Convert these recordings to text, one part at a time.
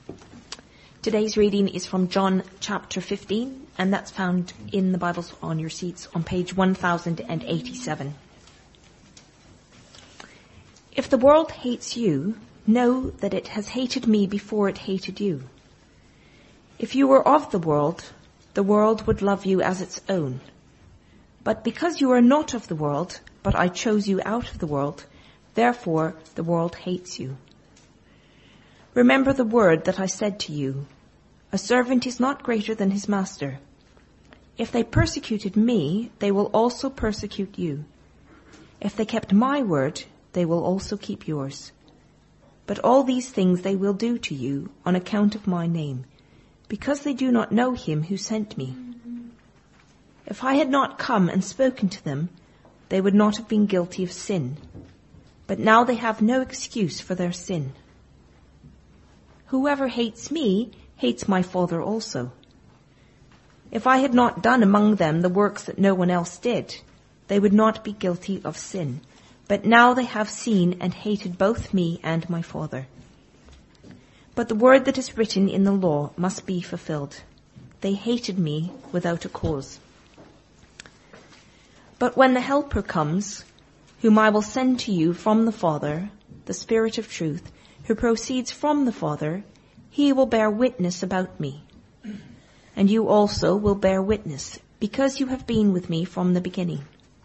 Today's reading is from John chapter 15, and that's found in the Bibles on your seats on page 1087. If the world hates you, know that it has hated me before it hated you. If you were of the world would love you as its own. But because you are not of the world, but I chose you out of the world, therefore the world hates you. Remember the word that I said to you, a servant is not greater than his master. If they persecuted me, they will also persecute you. If they kept my word, they will also keep yours. But all these things they will do to you on account of my name, because they do not know him who sent me. If I had not come and spoken to them, they would not have been guilty of sin. But now they have no excuse for their sin. Whoever hates me hates my Father also. If I had not done among them the works that no one else did, they would not be guilty of sin. But now they have seen and hated both me and my Father. But the word that is written in the law must be fulfilled. They hated me without a cause. But when the Helper comes, whom I will send to you from the Father, the Spirit of truth, who proceeds from the Father, he will bear witness about me. And you also will bear witness, because you have been with me from the beginning.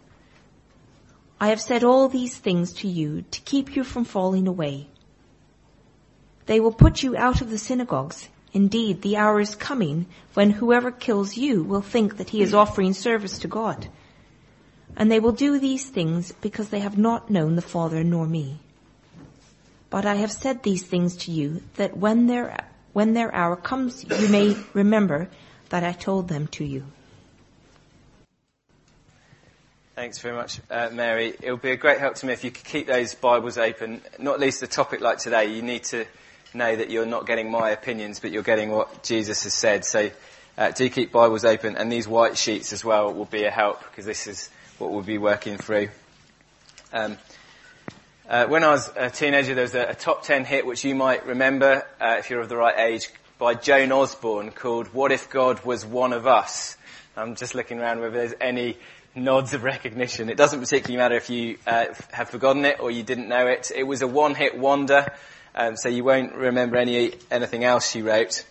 I have said all these things to you to keep you from falling away. They will put you out of the synagogues. Indeed, the hour is coming when whoever kills you will think that he is offering service to God. And they will do these things because they have not known the Father nor me. But I have said these things to you, that when their hour comes, you may remember that I told them to you. Thanks very much, Mary. It would be a great help to me if you could keep those Bibles open, not least a topic like today. You need to know that you're not getting my opinions, but you're getting what Jesus has said. So do keep Bibles open, and these white sheets as well will be a help, because this is what we'll be working through. When I was a teenager, there was a top 10 hit, which you might remember, if you're of the right age, by Joan Osborne, called What If God Was One of Us? I'm just looking around whether there's any nods of recognition. It doesn't particularly matter if you have forgotten it or you didn't know it. It was a one-hit wonder, so you won't remember anything else she wrote.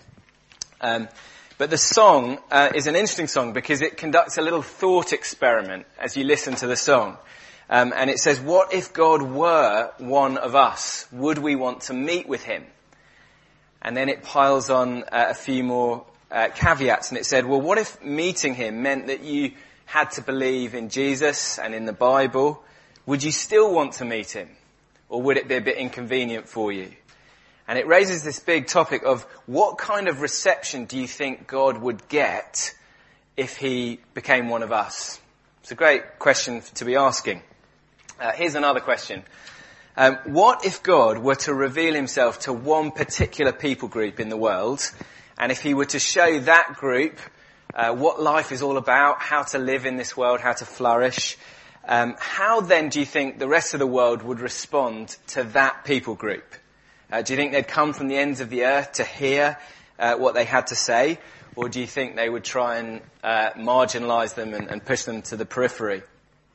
But the song is an interesting song because it conducts a little thought experiment as you listen to the song. And it says, what if God were one of us? Would we want to meet with him? And then it piles on a few more caveats, and it said, well, what if meeting him meant that you had to believe in Jesus and in the Bible? Would you still want to meet him? Or would it be a bit inconvenient for you? And it raises this big topic of what kind of reception do you think God would get if he became one of us? It's a great question to be asking. Here's another question. What if God were to reveal himself to one particular people group in the world, and if he were to show that group what life is all about, how to live in this world, how to flourish, how then do you think the rest of the world would respond to that people group? Do you think they'd come from the ends of the earth to hear what they had to say, or do you think they would try and marginalise them and push them to the periphery?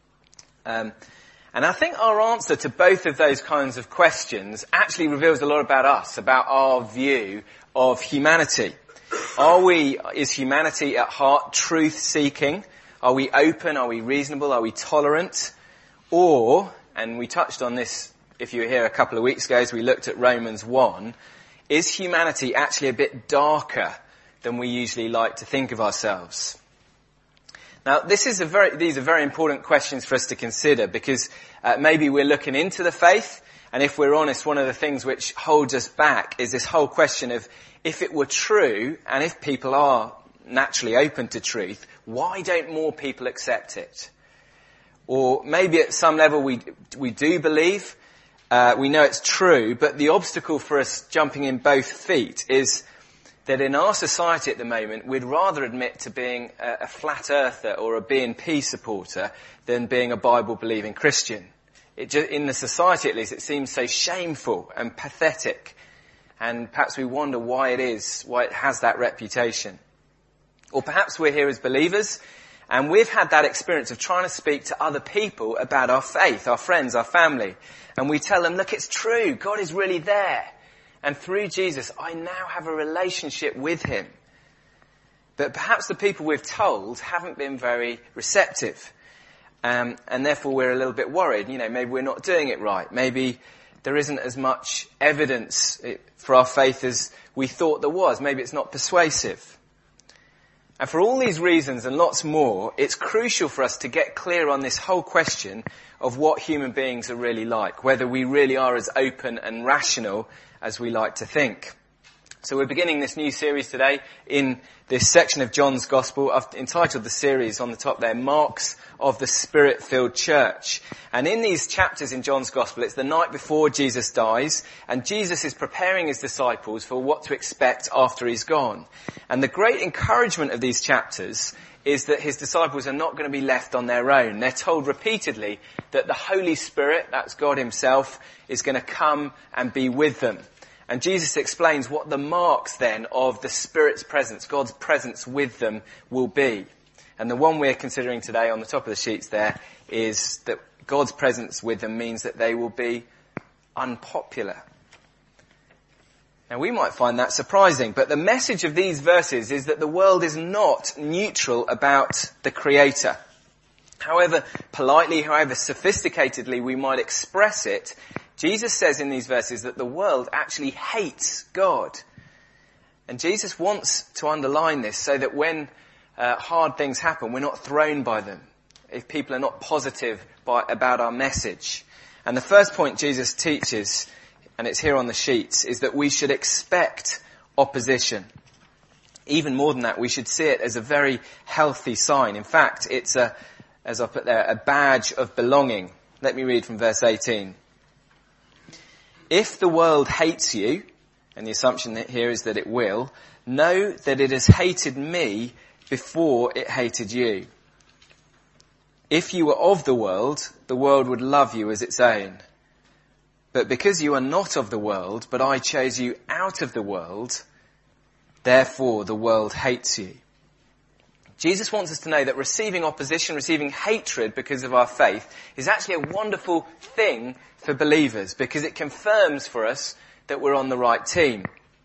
And I think our answer to both of those kinds of questions actually reveals a lot about us, about our view of humanity. Is humanity at heart truth-seeking? Are we open? Are we reasonable? Are we tolerant? Or, and we touched on this if you were here a couple of weeks ago as we looked at Romans 1, is humanity actually a bit darker than we usually like to think of ourselves? Now, these are very important questions for us to consider because maybe we're looking into the faith, and if we're honest, one of the things which holds us back is this whole question of if it were true, and if people are naturally open to truth, why don't more people accept it? Or maybe at some level we do believe, we know it's true, but the obstacle for us jumping in both feet is that in our society at the moment, we'd rather admit to being a flat earther or a BNP supporter than being a Bible-believing Christian. In the society, at least, it seems so shameful and pathetic. And perhaps we wonder why it has that reputation. Or perhaps we're here as believers and we've had that experience of trying to speak to other people about our faith, our friends, our family. And we tell them, look, it's true. God is really there. And through Jesus, I now have a relationship with him. But perhaps the people we've told haven't been very receptive. And therefore we're a little bit worried. Maybe we're not doing it right. Maybe there isn't as much evidence for our faith as we thought there was. Maybe it's not persuasive. And for all these reasons and lots more, it's crucial for us to get clear on this whole question of what human beings are really like, whether we really are as open and rational as we like to think. So we're beginning this new series today in this section of John's Gospel. I've entitled the series on the top there, Marks of the Spirit-Filled Church. And in these chapters in John's Gospel, it's the night before Jesus dies, and Jesus is preparing his disciples for what to expect after he's gone. And the great encouragement of these chapters is that his disciples are not going to be left on their own. They're told repeatedly that the Holy Spirit, that's God himself, is going to come and be with them. And Jesus explains what the marks then of the Spirit's presence, God's presence with them, will be. And the one we're considering today on the top of the sheets there is that God's presence with them means that they will be unpopular. Now we might find that surprising, but the message of these verses is that the world is not neutral about the Creator. However politely, however sophisticatedly we might express it, Jesus says in these verses that the world actually hates God. And Jesus wants to underline this so that when hard things happen, we're not thrown by them. If people are not positive about our message. And the first point Jesus teaches, and it's here on the sheets, is that we should expect opposition. Even more than that, we should see it as a very healthy sign. In fact, it's as I put there, a badge of belonging. Let me read from verse 18. If the world hates you, and the assumption here is that it will, know that it has hated me before it hated you. If you were of the world would love you as its own. But because you are not of the world, but I chose you out of the world, therefore the world hates you. Jesus wants us to know that receiving opposition, receiving hatred because of our faith is actually a wonderful thing for believers because it confirms for us that we're on the right team.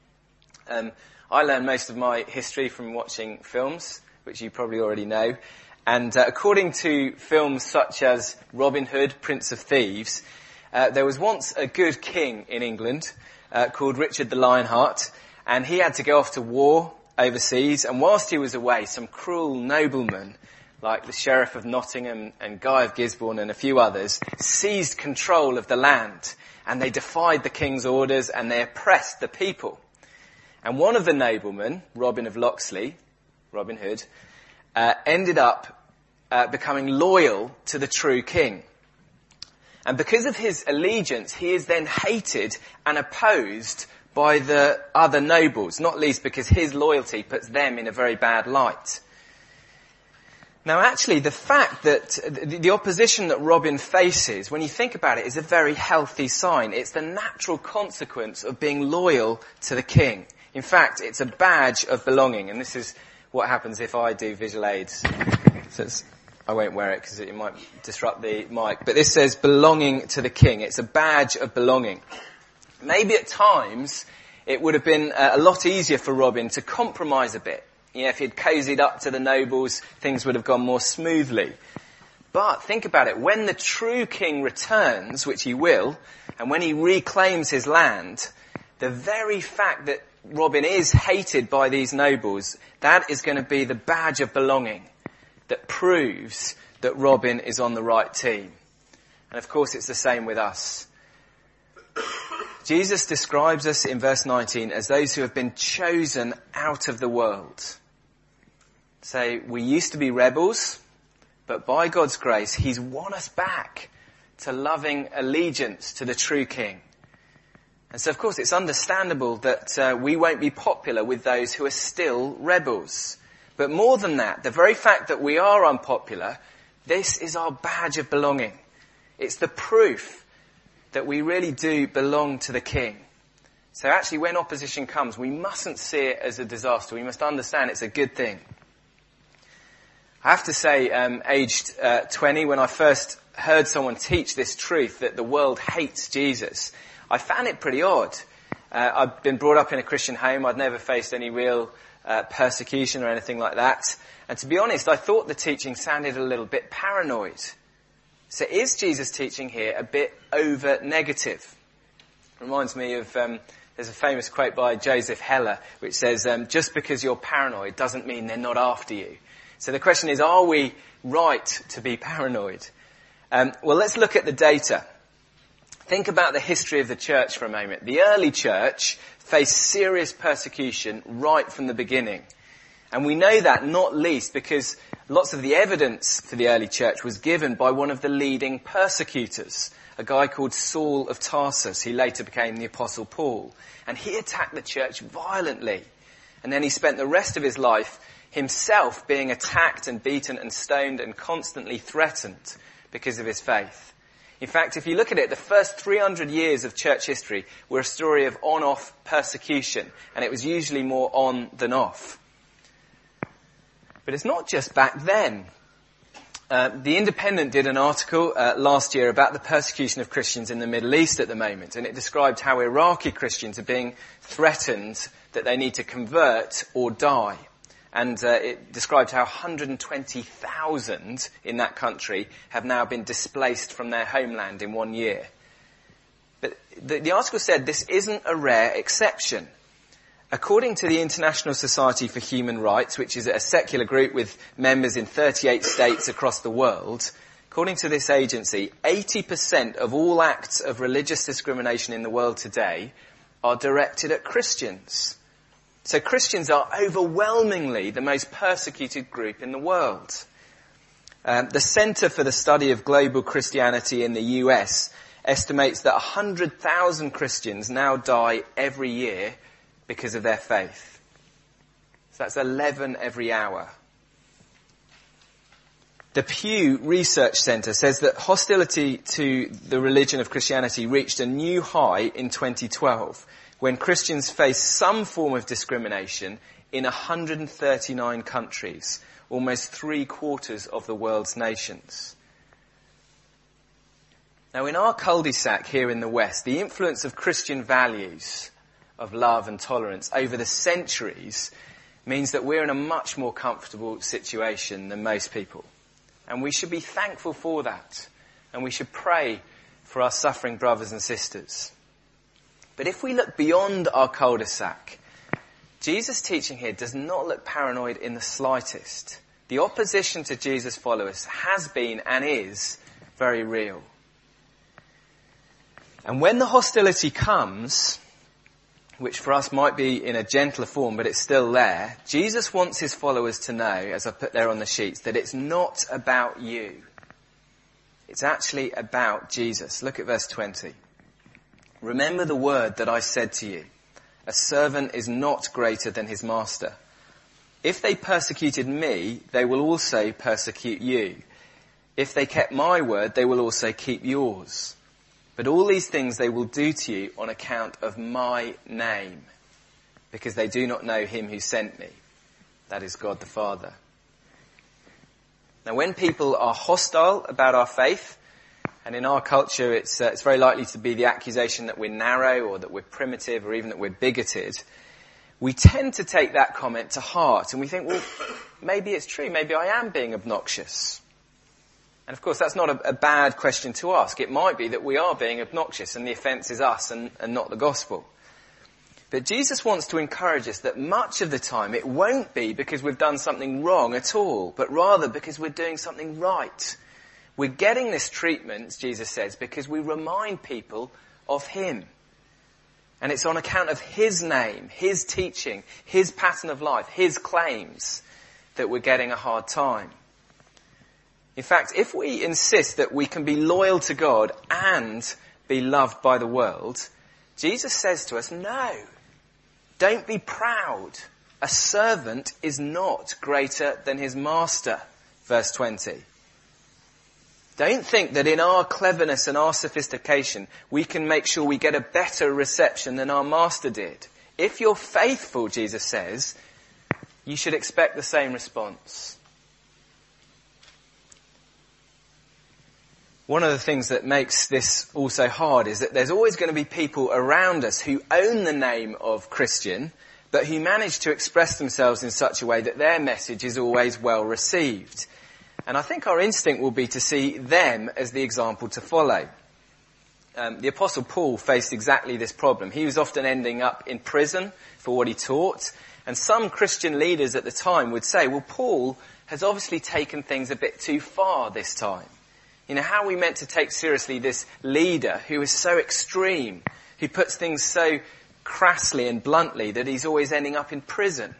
I learned most of my history from watching films, which you probably already know. And according to films such as Robin Hood, Prince of Thieves, there was once a good king in England called Richard the Lionheart, and he had to go off to war overseas, and whilst he was away, some cruel noblemen, like the Sheriff of Nottingham and Guy of Gisborne and a few others, seized control of the land, and they defied the king's orders and they oppressed the people. And one of the noblemen, Robin of Locksley, Robin Hood, ended up becoming loyal to the true king. And because of his allegiance, he is then hated and opposed by the other nobles, not least because his loyalty puts them in a very bad light. Now actually, the fact that the opposition that Robin faces, when you think about it, is a very healthy sign. It's the natural consequence of being loyal to the king. In fact, it's a badge of belonging, and this is what happens if I do visual aids. So I won't wear it because it might disrupt the mic, but this says belonging to the king. It's a badge of belonging. Maybe at times it would have been a lot easier for Robin to compromise a bit. If he'd cozied up to the nobles, things would have gone more smoothly. But think about it. When the true king returns, which he will, and when he reclaims his land, the very fact that Robin is hated by these nobles, that is going to be the badge of belonging that proves that Robin is on the right team. And of course it's the same with us. Jesus describes us in verse 19 as those who have been chosen out of the world. So we used to be rebels, but by God's grace, he's won us back to loving allegiance to the true king. And so of course it's understandable that we won't be popular with those who are still rebels. But more than that, the very fact that we are unpopular, this is our badge of belonging. It's the proof that we really do belong to the king. So actually when opposition comes, we mustn't see it as a disaster. We must understand it's a good thing. I have to say, aged 20, when I first heard someone teach this truth that the world hates Jesus, I found it pretty odd. I've been brought up in a Christian home. I'd never faced any real persecution or anything like that. And to be honest, I thought the teaching sounded a little bit paranoid. So is Jesus' teaching here a bit over negative? Reminds me of, there's a famous quote by Joseph Heller, which says, just because you're paranoid doesn't mean they're not after you. So the question is, are we right to be paranoid? Well, let's look at the data. Think about the history of the church for a moment. The early church faced serious persecution right from the beginning. And we know that not least because lots of the evidence for the early church was given by one of the leading persecutors, a guy called Saul of Tarsus. He later became the Apostle Paul. And he attacked the church violently. And then he spent the rest of his life himself being attacked and beaten and stoned and constantly threatened because of his faith. In fact, if you look at it, the first 300 years of church history were a story of on-off persecution, and it was usually more on than off. But it's not just back then. The Independent did an article last year about the persecution of Christians in the Middle East at the moment, and it described how Iraqi Christians are being threatened that they need to convert or die. And it described how 120,000 in that country have now been displaced from their homeland in 1 year. But the article said this isn't a rare exception. According to the International Society for Human Rights, which is a secular group with members in 38 states across the world, according to this agency, 80% of all acts of religious discrimination in the world today are directed at Christians. So Christians are overwhelmingly the most persecuted group in the world. The Center for the Study of Global Christianity in the US estimates that 100,000 Christians now die every year because of their faith. So that's 11 every hour. The Pew Research Center says that hostility to the religion of Christianity reached a new high in 2012 when Christians faced some form of discrimination in 139 countries, almost 3/4 of the world's nations. Now in our cul-de-sac here in the West, the influence of Christian values of love and tolerance over the centuries means that we're in a much more comfortable situation than most people. And we should be thankful for that. And we should pray for our suffering brothers and sisters. But if we look beyond our cul-de-sac, Jesus' teaching here does not look paranoid in the slightest. The opposition to Jesus' followers has been and is very real. And when the hostility comes, which for us might be in a gentler form, but it's still there, Jesus wants his followers to know, as I put there on the sheets, that it's not about you. It's actually about Jesus. Look at verse 20. Remember the word that I said to you. A servant is not greater than his master. If they persecuted me, they will also persecute you. If they kept my word, they will also keep yours. But all these things they will do to you on account of my name, because they do not know him who sent me. That is God the Father. Now when people are hostile about our faith, and in our culture it's very likely to be the accusation that we're narrow or that we're primitive or even that we're bigoted, we tend to take that comment to heart and we think, well, maybe it's true, maybe I am being obnoxious. And of course that's not a bad question to ask. It might be that we are being obnoxious and the offence is us and not the gospel. But Jesus wants to encourage us that much of the time it won't be because we've done something wrong at all, but rather because we're doing something right. We're getting this treatment, Jesus says, because we remind people of him. And it's on account of his name, his teaching, his pattern of life, his claims that we're getting a hard time. In fact, if we insist that we can be loyal to God and be loved by the world, Jesus says to us, no, don't be proud. A servant is not greater than his master. Verse 20. Don't think that in our cleverness and our sophistication, we can make sure we get a better reception than our master did. If you're faithful, Jesus says, you should expect the same response. One of the things that makes this also hard is that there's always going to be people around us who own the name of Christian, but who manage to express themselves in such a way that their message is always well received. And I think our instinct will be to see them as the example to follow. The Apostle Paul faced exactly this problem. He was often ending up in prison for what he taught. And some Christian leaders at the time would say, well, Paul has obviously taken things a bit too far this time. You know, how are we meant to take seriously this leader who is so extreme, who puts things so crassly and bluntly that he's always ending up in prison?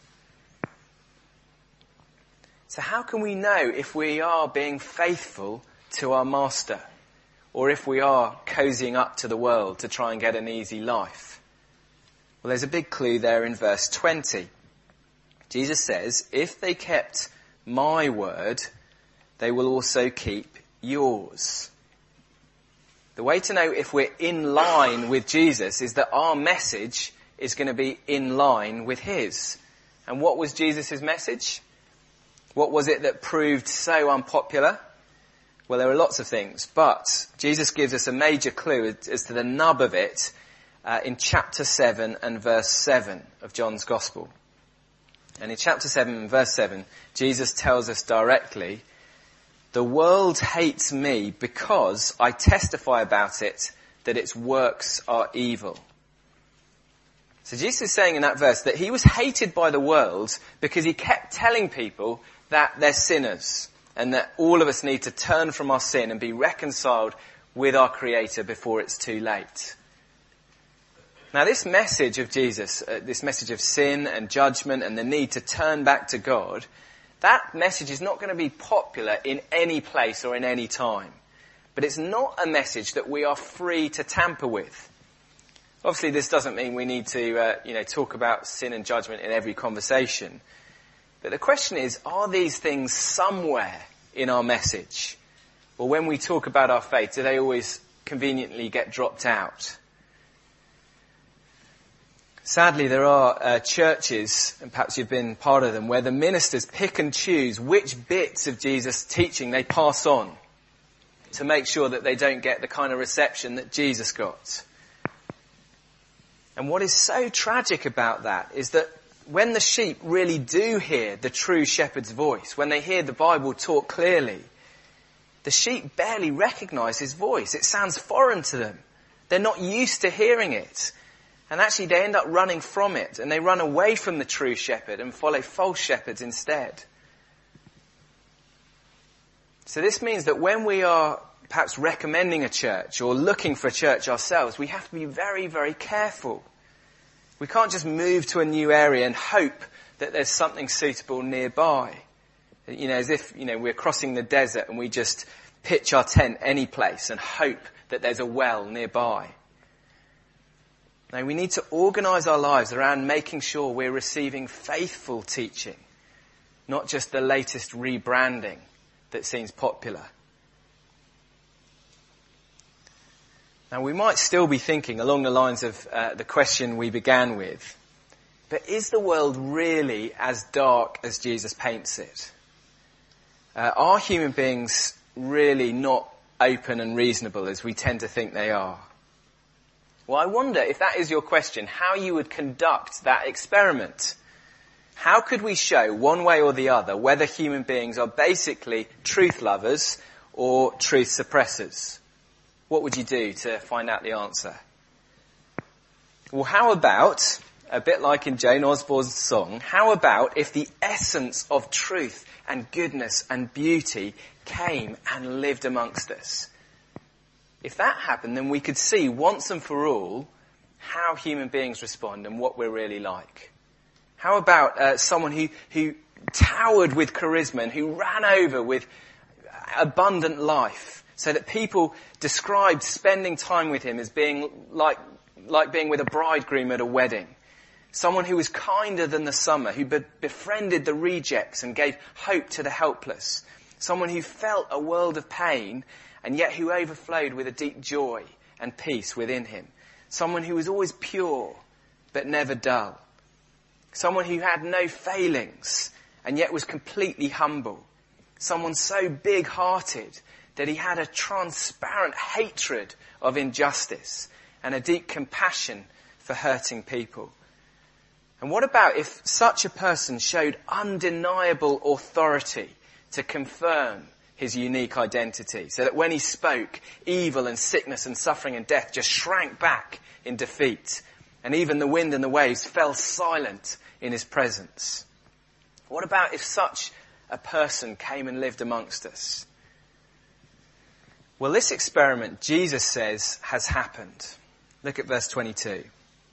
So how can we know if we are being faithful to our master, or if we are cozying up to the world to try and get an easy life? Well, there's a big clue there in verse 20. Jesus says, if they kept my word, they will also keep yours. The way to know if we're in line with Jesus is that our message is going to be in line with his. And what was Jesus' message? What was it that proved so unpopular? Well, there were lots of things, but Jesus gives us a major clue as to the nub of it in chapter 7 and verse 7 of John's Gospel. And in chapter 7 and verse 7, Jesus tells us directly, the world hates me because I testify about it that its works are evil. So Jesus is saying in that verse that he was hated by the world because he kept telling people that they're sinners and that all of us need to turn from our sin and be reconciled with our Creator before it's too late. Now this message of Jesus, this message of sin and judgment and the need to turn back to God, that message is not going to be popular in any place or in any time. But it's not a message that we are free to tamper with. Obviously this doesn't mean we need to talk about sin and judgment in every conversation. But the question is, are these things somewhere in our message? Or when we talk about our faith, do they always conveniently get dropped out? Sadly, there are churches, and perhaps you've been part of them, where the ministers pick and choose which bits of Jesus' teaching they pass on to make sure that they don't get the kind of reception that Jesus got. And what is so tragic about that is that when the sheep really do hear the true shepherd's voice, when they hear the Bible taught clearly, the sheep barely recognise his voice. It sounds foreign to them. They're not used to hearing it. And actually they end up running from it, and they run away from the true shepherd and follow false shepherds instead. So this means that when we are perhaps recommending a church or looking for a church ourselves, we have to be very, very careful. We can't just move to a new area and hope that there's something suitable nearby. You know, as if, we're crossing the desert and we just pitch our tent any place and hope that there's a well nearby. No, we need to organise our lives around making sure we're receiving faithful teaching, not just the latest rebranding that seems popular. Now, we might still be thinking along the lines of the question we began with, but is the world really as dark as Jesus paints it? Are human beings really not open and reasonable as we tend to think they are? Well, I wonder, if that is your question, how you would conduct that experiment. How could we show, one way or the other, whether human beings are basically truth lovers or truth suppressors? What would you do to find out the answer? Well, how about, a bit like in Jane Osborne's song, how about if the essence of truth and goodness and beauty came and lived amongst us? If that happened, then we could see once and for all how human beings respond and what we're really like. How about someone who towered with charisma and who ran over with abundant life, so that people described spending time with him as being like being with a bridegroom at a wedding. Someone who was kinder than the summer, who befriended the rejects and gave hope to the helpless. someone who felt a world of pain and yet who overflowed with a deep joy and peace within him. Someone who was always pure but never dull. Someone who had no failings and yet was completely humble. Someone so big-hearted that he had a transparent hatred of injustice and a deep compassion for hurting people. And what about if such a person showed undeniable authority to confirm his unique identity, so that when he spoke, evil and sickness and suffering and death just shrank back in defeat, and even the wind and the waves fell silent in his presence? What about if such a person came and lived amongst us? Well, this experiment, Jesus says, has happened. Look at verse 22.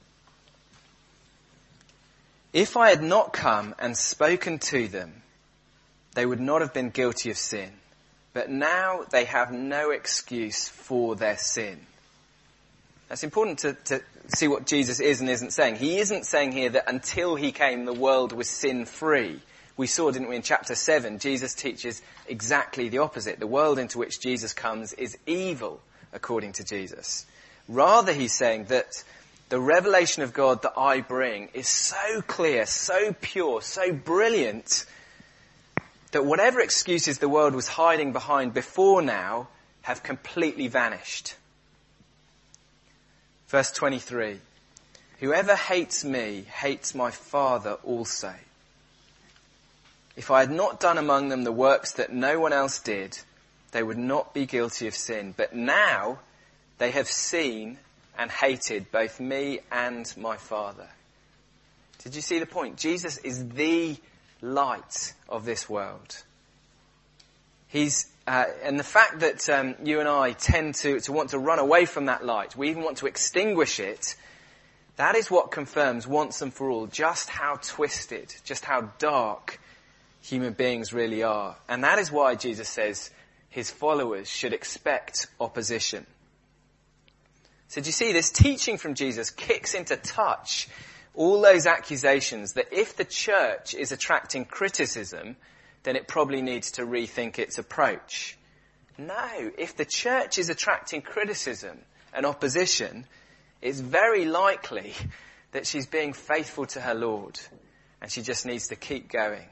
If I had not come and spoken to them, they would not have been guilty of sin. But now they have no excuse for their sin. That's important to see what Jesus is and isn't saying. He isn't saying here that until he came, the world was sin-free. We saw, didn't we, in chapter 7, Jesus teaches exactly the opposite. The world into which Jesus comes is evil, according to Jesus. Rather, he's saying that the revelation of God that I bring is so clear, so pure, so brilliant, that whatever excuses the world was hiding behind before now have completely vanished. Verse 23. Whoever hates me hates my Father also. If I had not done among them the works that no one else did, they would not be guilty of sin. But now they have seen and hated both me and my Father. Did you see the point? Jesus is the light of this world. And the fact that you and I tend to want to run away from that light, we even want to extinguish it, that is what confirms once and for all just how twisted, just how dark human beings really are. And that is why Jesus says his followers should expect opposition. So do you see, this teaching from Jesus kicks into touch all those accusations that if the church is attracting criticism, then it probably needs to rethink its approach. No, if the church is attracting criticism and opposition, it's very likely that she's being faithful to her Lord, and she just needs to keep going.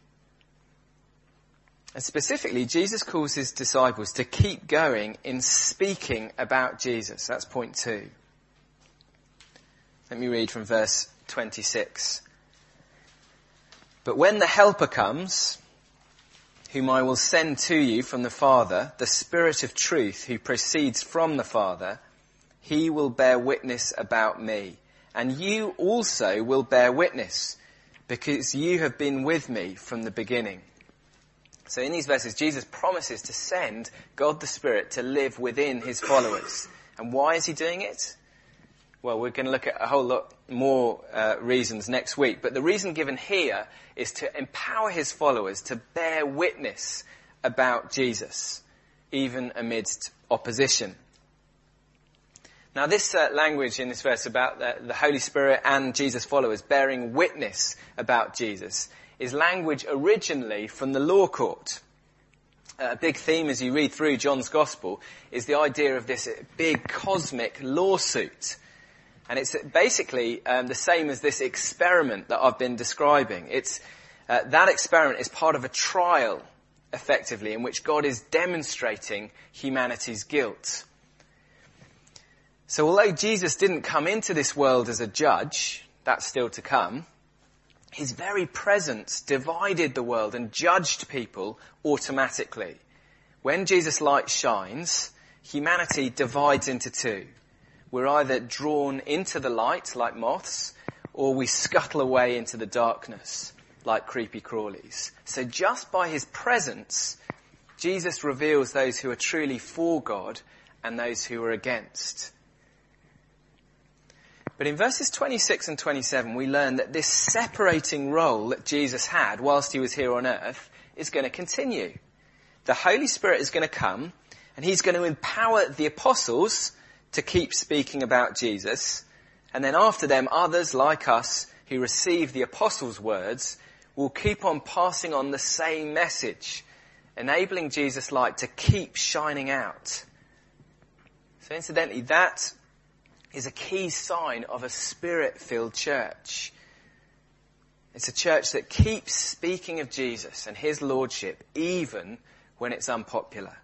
And specifically, Jesus calls his disciples to keep going in speaking about Jesus. That's point 2. Let me read from verse 26. But when the Helper comes, whom I will send to you from the Father, the Spirit of truth who proceeds from the Father, he will bear witness about me. And you also will bear witness, because you have been with me from the beginning. So in these verses, Jesus promises to send God the Spirit to live within his followers. And why is he doing it? Well, we're going to look at a whole lot more reasons next week. But the reason given here is to empower his followers to bear witness about Jesus, even amidst opposition. Now, this language in this verse about the Holy Spirit and Jesus' followers bearing witness about Jesus is language originally from the law court. A big theme as you read through John's Gospel is the idea of this big cosmic lawsuit. And it's basically the same as this experiment that I've been describing. That experiment is part of a trial, effectively, in which God is demonstrating humanity's guilt. So although Jesus didn't come into this world as a judge, that's still to come, his very presence divided the world and judged people automatically. When Jesus' light shines, humanity divides into two. We're either drawn into the light like moths, or we scuttle away into the darkness like creepy crawlies. So just by his presence, Jesus reveals those who are truly for God and those who are against. But in verses 26 and 27, we learn that this separating role that Jesus had whilst he was here on earth is going to continue. The Holy Spirit is going to come, and he's going to empower the apostles to keep speaking about Jesus. And then after them, others like us who receive the apostles' words will keep on passing on the same message enabling Jesus' light to keep shining out. So incidentally, that is a key sign of a Spirit-filled church. It's a church that keeps speaking of Jesus and his lordship even when it's unpopular.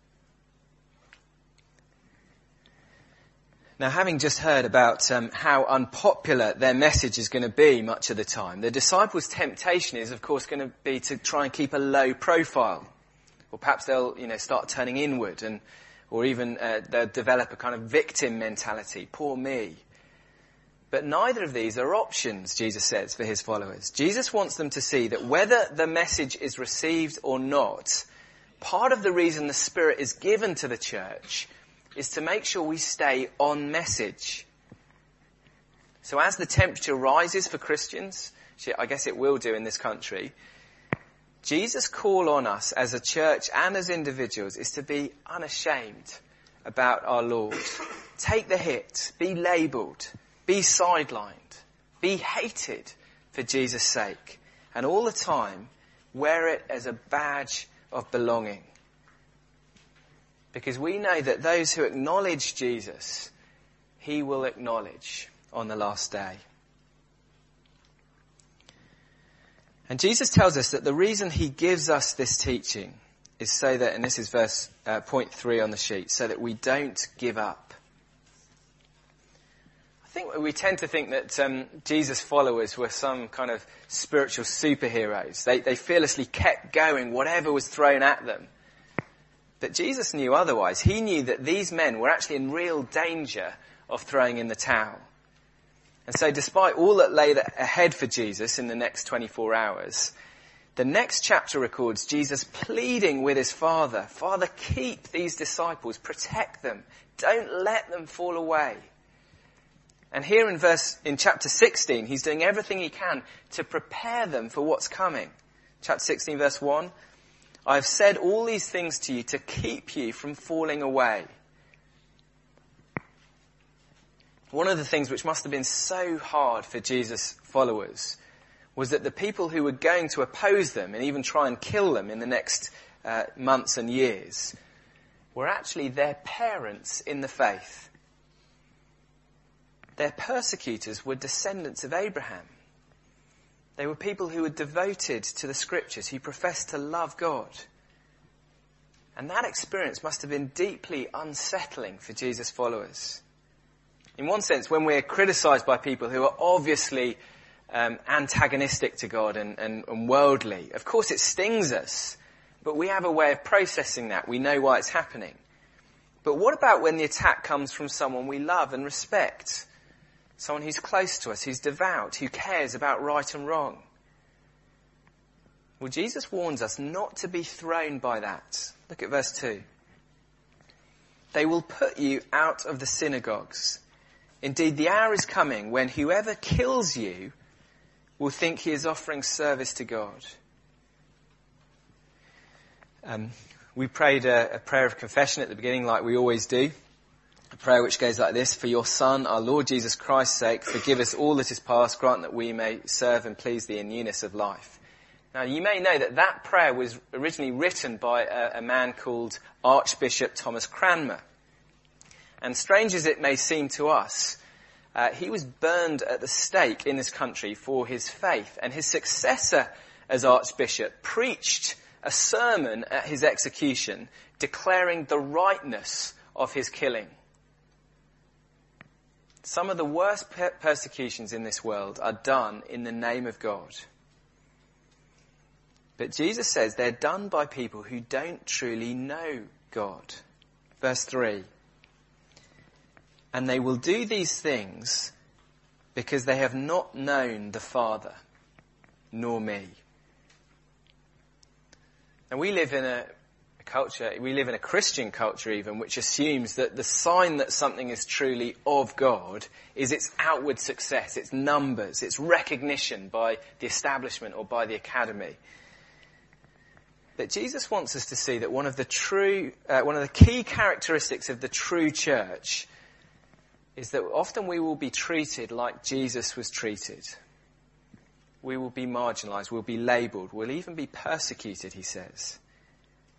Now, having just heard about how unpopular their message is going to be much of the time, the disciples' temptation is, of course, going to be to try and keep a low profile. Or perhaps they'll, start turning inward or even they'll develop a kind of victim mentality. Poor me. But neither of these are options, Jesus says, for his followers. Jesus wants them to see that whether the message is received or not, part of the reason the Spirit is given to the church is to make sure we stay on message. So as the temperature rises for Christians, I guess it will do in this country, Jesus' call on us as a church and as individuals is to be unashamed about our Lord. Take the hit, be labelled, be sidelined, be hated for Jesus' sake, and all the time wear it as a badge of belonging. Because we know that those who acknowledge Jesus, he will acknowledge on the last day. And Jesus tells us that the reason he gives us this teaching is so that, and this is point 3 on the sheet, so that we don't give up. I think we tend to think that Jesus' followers were some kind of spiritual superheroes. They fearlessly kept going, whatever was thrown at them. But Jesus knew otherwise. He knew that these men were actually in real danger of throwing in the towel. And so despite all that lay ahead for Jesus in the next 24 hours, the next chapter records Jesus pleading with his Father, Father, keep these disciples, protect them, don't let them fall away. And here in chapter 16, he's doing everything he can to prepare them for what's coming. Chapter 16, verse 1, I have said all these things to you to keep you from falling away. One of the things which must have been so hard for Jesus' followers was that the people who were going to oppose them and even try and kill them in the next months and years were actually their parents in the faith. Their persecutors were descendants of Abraham. They were people who were devoted to the scriptures, who professed to love God. And that experience must have been deeply unsettling for Jesus' followers. In one sense, when we're criticised by people who are obviously antagonistic to God and worldly, of course it stings us, but we have a way of processing that. We know why it's happening. But what about when the attack comes from someone we love and respect? Someone who's close to us, who's devout, who cares about right and wrong? Well, Jesus warns us not to be thrown by that. Look at verse 2. They will put you out of the synagogues. Indeed, the hour is coming when whoever kills you will think he is offering service to God. We prayed a prayer of confession at the beginning, like we always do. A prayer which goes like this: for your Son, our Lord Jesus Christ's sake, forgive us all that is past, grant that we may serve and please thee in newness of life. Now, you may know that prayer was originally written by a man called Archbishop Thomas Cranmer. And strange as it may seem to us, he was burned at the stake in this country for his faith. And his successor as Archbishop preached a sermon at his execution declaring the rightness of his killing. Some of the worst persecutions in this world are done in the name of God. But Jesus says they're done by people who don't truly know God. Verse 3. And they will do these things because they have not known the Father, nor me. And we live in a Christian culture even, which assumes that the sign that something is truly of God is its outward success, its numbers, its recognition by the establishment or by the academy. But Jesus wants us to see that one of the key characteristics of the true church is that often we will be treated like Jesus was treated. We will be marginalised, we'll be labelled, we'll even be persecuted, he says.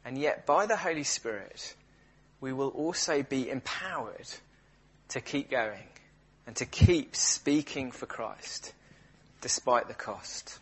And yet, by the Holy Spirit, we will also be empowered to keep going and to keep speaking for Christ, despite the cost.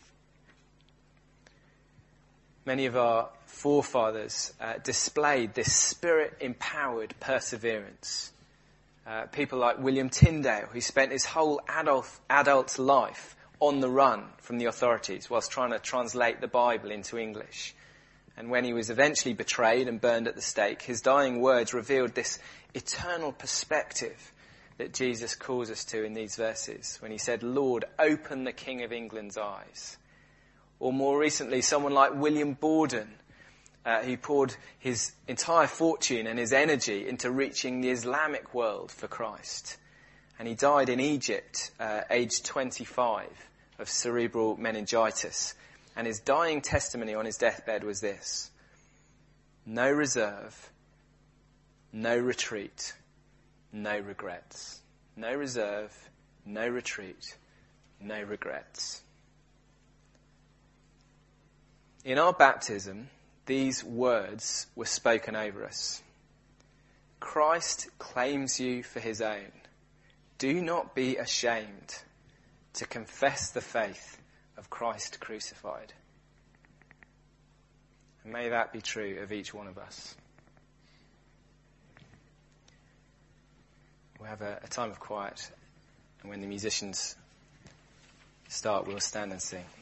Many of our forefathers displayed this Spirit-empowered perseverance. People like William Tyndale, who spent his whole adult life on the run from the authorities whilst trying to translate the Bible into English. And when he was eventually betrayed and burned at the stake, his dying words revealed this eternal perspective that Jesus calls us to in these verses when he said, "Lord, open the King of England's eyes." Or more recently, someone like William Borden, who poured his entire fortune and his energy into reaching the Islamic world for Christ. And he died in Egypt, aged 25, of cerebral meningitis. And his dying testimony on his deathbed was this: no reserve, no retreat, no regrets. No reserve, no retreat, no regrets. In our baptism, these words were spoken over us. Christ claims you for his own. Do not be ashamed to confess the faith of Christ crucified. And may that be true of each one of us. We'll have a time of quiet, and when the musicians start, we'll stand and sing.